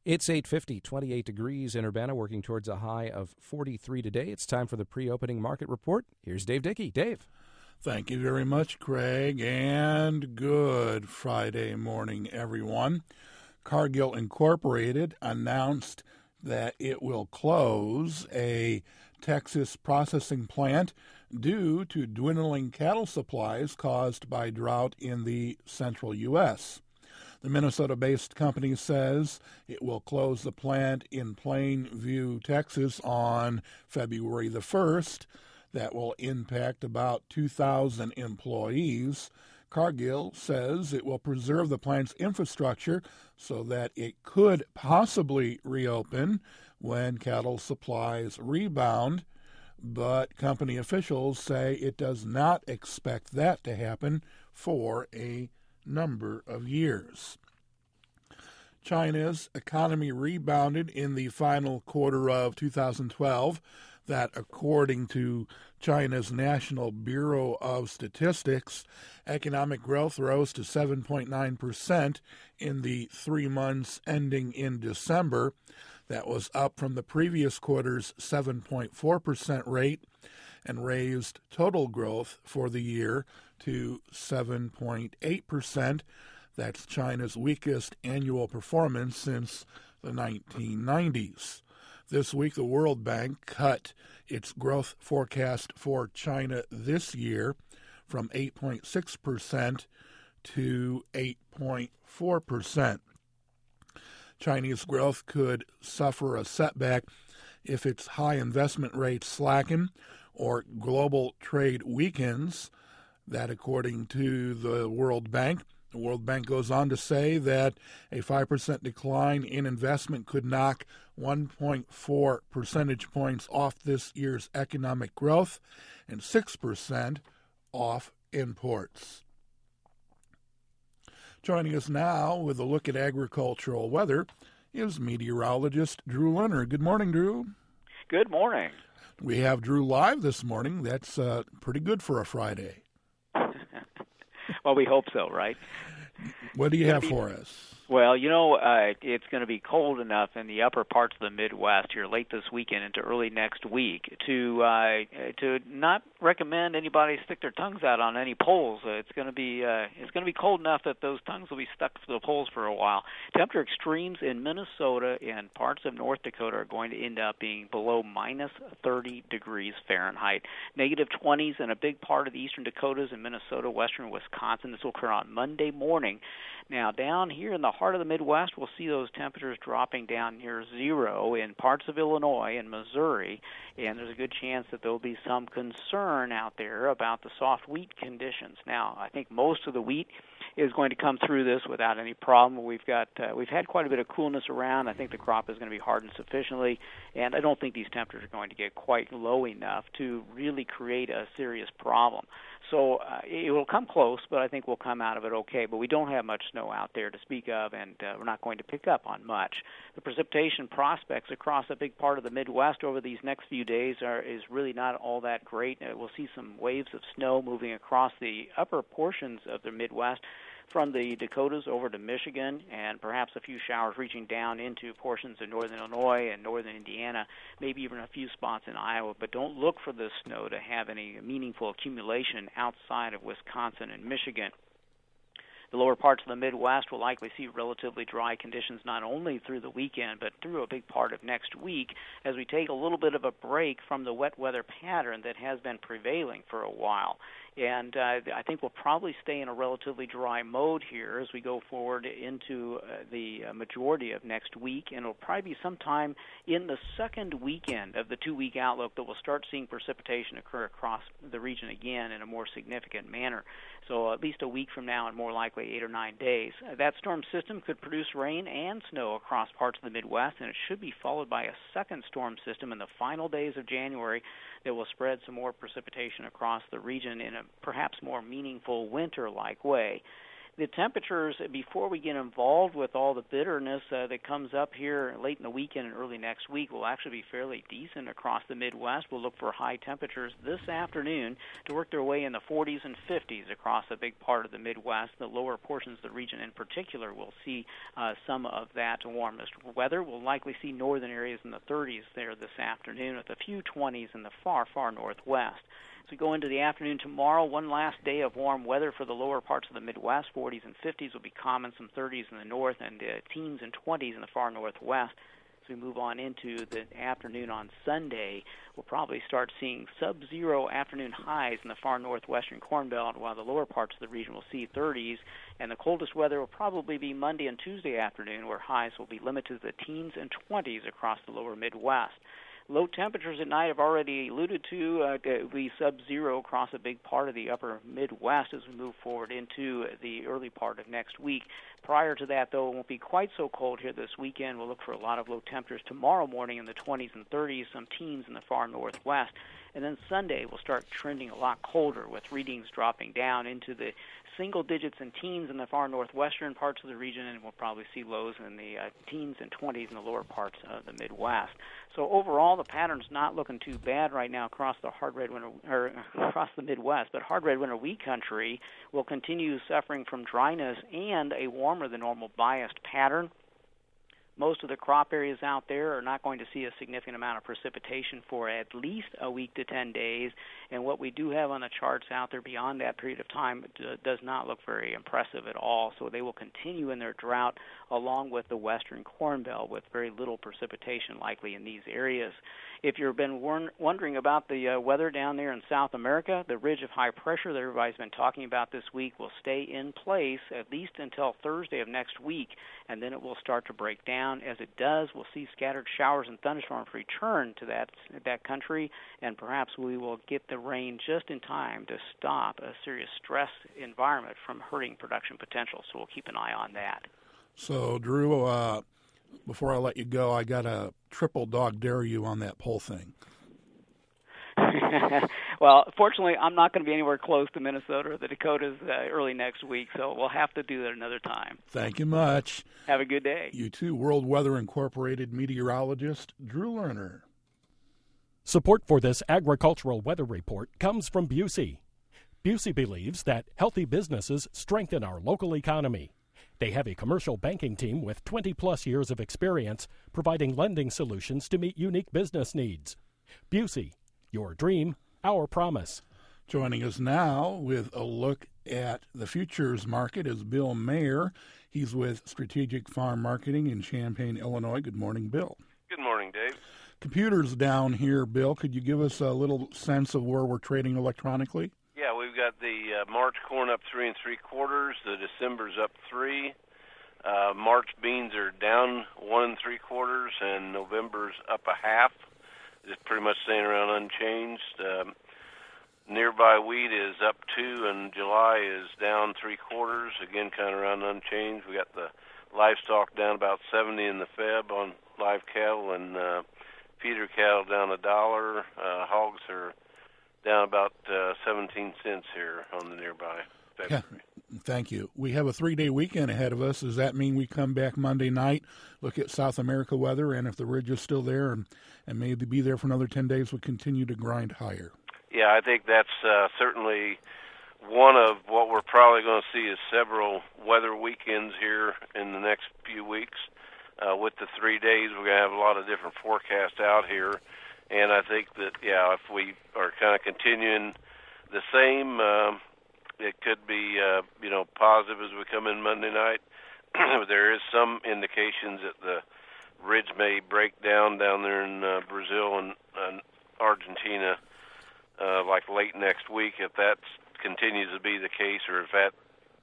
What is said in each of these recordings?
It's 8:50, 28 degrees in Urbana, working towards a high of 43 today. It's time for the pre-opening market report. Here's Dave Dickey. Dave. Thank you very much, Craig, and good Friday morning, everyone. Cargill Incorporated announced that it will close a Texas processing plant due to dwindling cattle supplies caused by drought in the central U.S. The Minnesota-based company says it will close the plant in Plainview, Texas on February the 1st. That will impact about 2,000 employees. Cargill says it will preserve the plant's infrastructure so that it could possibly reopen when cattle supplies rebound, but company officials say it does not expect that to happen for a number of years. China's economy rebounded in the final quarter of 2012. That, according to China's National Bureau of Statistics, economic growth rose to 7.9% in the 3 months ending in December. That was up from the previous quarter's 7.4% rate and raised total growth for the year to 7.8%. That's China's weakest annual performance since the 1990s. This week, the World Bank cut its growth forecast for China this year from 8.6% to 8.4%. Chinese growth could suffer a setback if its high investment rates slacken or global trade weakens. That, according to the World Bank. The World Bank goes on to say that a 5% decline in investment could knock 1.4 percentage points off this year's economic growth and 6% off imports. Joining us now with a look at agricultural weather is meteorologist Drew Leonard. Good morning, Drew. Good morning. We have Drew live this morning. That's pretty good for a Friday. Well, we hope so, right? What do you have for us? Well, it's going to be cold enough in the upper parts of the Midwest here late this weekend into early next week to not recommend anybody stick their tongues out on any poles. It's going to be cold enough that those tongues will be stuck to the poles for a while. Temperature extremes in Minnesota and parts of North Dakota are going to end up being below minus 30 degrees Fahrenheit, negative 20s in a big part of the eastern Dakotas and Minnesota, western Wisconsin. This will occur on Monday morning. Now, down here in the heart of the Midwest, we'll see those temperatures dropping down near zero in parts of Illinois and Missouri, and there's a good chance that there'll be some concern out there about the soft wheat conditions. Now, I think most of the wheat is going to come through this without any problem. We've had quite a bit of coolness around. I think the crop is going to be hardened sufficiently, and I don't think these temperatures are going to get quite low enough to really create a serious problem. So it will come close, but I think we'll come out of it okay. But we don't have much snow out there to speak of, and we're not going to pick up on much. The precipitation prospects across a big part of the Midwest over these next few days is really not all that great. We'll see some waves of snow moving across the upper portions of the Midwest from the Dakotas over to Michigan, and perhaps a few showers reaching down into portions of northern Illinois and northern Indiana, maybe even a few spots in Iowa. But don't look for this snow to have any meaningful accumulation outside of Wisconsin and Michigan. The lower parts of the Midwest will likely see relatively dry conditions not only through the weekend but through a big part of next week as we take a little bit of a break from the wet weather pattern that has been prevailing for a while. And I think we'll probably stay in a relatively dry mode here as we go forward into the majority of next week. And it'll probably be sometime in the second weekend of the two-week outlook that we'll start seeing precipitation occur across the region again in a more significant manner. So at least a week from now and more likely 8 or 9 days. That storm system could produce rain and snow across parts of the Midwest, and it should be followed by a second storm system in the final days of January that will spread some more precipitation across the region in a perhaps more meaningful winter-like way. The temperatures, before we get involved with all the bitterness that comes up here late in the weekend and early next week, will actually be fairly decent across the Midwest. We'll look for high temperatures this afternoon to work their way in the 40s and 50s across a big part of the Midwest. The lower portions of the region in particular will see some of that warmest weather. We'll likely see northern areas in the 30s there this afternoon with a few 20s in the far, far northwest. As we go into the afternoon tomorrow, one last day of warm weather for the lower parts of the Midwest. 40s and 50s will be common, some 30s in the north, and teens and 20s in the far northwest. As we move on into the afternoon on Sunday, we'll probably start seeing sub-zero afternoon highs in the far northwestern Corn Belt, while the lower parts of the region will see 30s. And the coldest weather will probably be Monday and Tuesday afternoon, where highs will be limited to the teens and 20s across the lower Midwest. Low temperatures at night I've already alluded to. Will be sub-zero across a big part of the upper Midwest as we move forward into the early part of next week. Prior to that, though, it won't be quite so cold here this weekend. We'll look for a lot of low temperatures tomorrow morning in the 20s and 30s, some teens in the far northwest. And then Sunday will start trending a lot colder, with readings dropping down into the single digits and teens in the far northwestern parts of the region, and we'll probably see lows in the teens and 20s in the lower parts of the Midwest. So overall, the pattern's not looking too bad right now across the across the Midwest. But hard red winter wheat country will continue suffering from dryness and a warmer than normal biased pattern. Most of the crop areas out there are not going to see a significant amount of precipitation for at least a week to 10 days, and what we do have on the charts out there beyond that period of time does not look very impressive at all. So they will continue in their drought along with the western Corn Belt, with very little precipitation likely in these areas. If you've been wondering about the weather down there in South America, the ridge of high pressure that everybody's been talking about this week will stay in place at least until Thursday of next week, and then it will start to break down. As it does, we'll see scattered showers and thunderstorms return to that country, and perhaps we will get the rain just in time to stop a serious stress environment from hurting production potential. So we'll keep an eye on that. So, Drew, before I let you go, I got to triple dog dare you on that poll thing. Well, fortunately, I'm not going to be anywhere close to Minnesota or the Dakotas early next week, so we'll have to do that another time. Thank you much. Have a good day. You too. World Weather Incorporated meteorologist Drew Lerner. Support for this agricultural weather report comes from Busey. Busey believes that healthy businesses strengthen our local economy. They have a commercial banking team with 20-plus years of experience providing lending solutions to meet unique business needs. Busey, your dream, our promise. Joining us now with a look at the futures market is Bill Mayer. He's with Strategic Farm Marketing in Champaign, Illinois. Good morning, Bill. Good morning, Dave. Computers down here, Bill. Could you give us a little sense of where we're trading electronically? Yeah, we've got the March corn up 3 3/4. The December's up 3. March beans are down 1 3/4, and November's up 1/2. Just pretty much staying around unchanged. Nearby wheat is up 2, and July is down 3/4. Again, kind of around unchanged. We got the livestock down about 70 in the Feb on live cattle, and feeder cattle down $1. Hogs are down about 17 cents here on the nearby. Yeah, thank you. We have a 3-day weekend ahead of us. Does that mean we come back Monday night, look at South America weather, and if the ridge is still there and maybe be there for another 10 days, we'll continue to grind higher? Yeah, I think that's certainly one of what we're probably going to see is several weather weekends here in the next few weeks. With the 3 days, we're going to have a lot of different forecasts out here. And I think that, yeah, if we are kind of continuing the same, it could be, positive as we come in Monday night. There is some indications that the ridge may break down there in Brazil and Argentina, like late next week. If that continues to be the case, or if that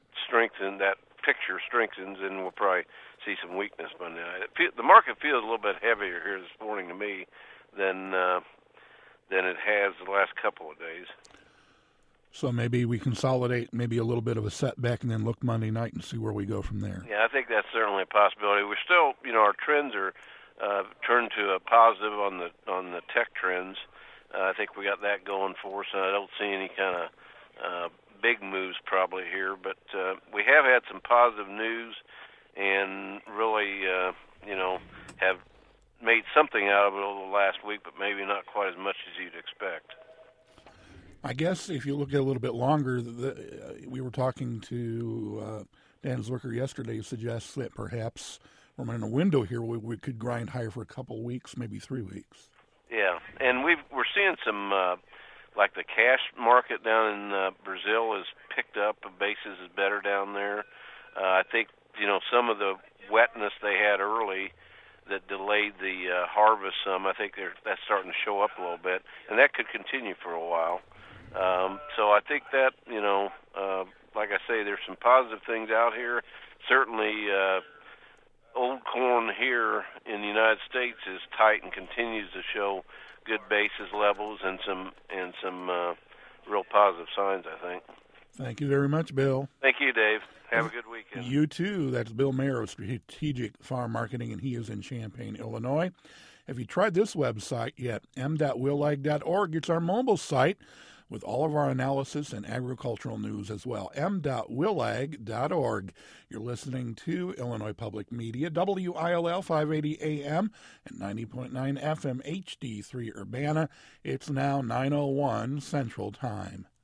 picture strengthens, then we'll probably see some weakness Monday night. The market feels a little bit heavier here this morning to me than it has the last couple of days. So maybe we consolidate, maybe a little bit of a setback, and then look Monday night and see where we go from there. Yeah, I think that's certainly a possibility. We're still, our trends are turned to a positive on the tech trends. I think we got that going for us, and I don't see any kind of big moves probably here, but we have had some positive news and really, have made something out of it over the last week, but maybe not quite as much as you'd expect. I guess if you look at it a little bit longer, we were talking to Dan Zwicker yesterday, who suggests that perhaps we're in a window here where we could grind higher for a couple of weeks, maybe 3 weeks. Yeah, and we're seeing some, like the cash market down in Brazil has picked up. The basis is better down there. I think, some of the wetness they had early that delayed the harvest some, I think that's starting to show up a little bit, and that could continue for a while. So I think that, like I say, there's some positive things out here. Certainly, old corn here in the United States is tight and continues to show good basis levels and some real positive signs, I think. Thank you very much, Bill. Thank you, Dave. Have a good weekend. You too. That's Bill Mayer of Strategic Farm Marketing, and he is in Champaign, Illinois. Have you tried this website yet? m.willag.org. It's our mobile site with all of our analysis and agricultural news as well. m.willag.org. You're listening to Illinois Public Media, WILL 580 AM and 90.9 FM HD3 Urbana. It's now 9:01 Central Time.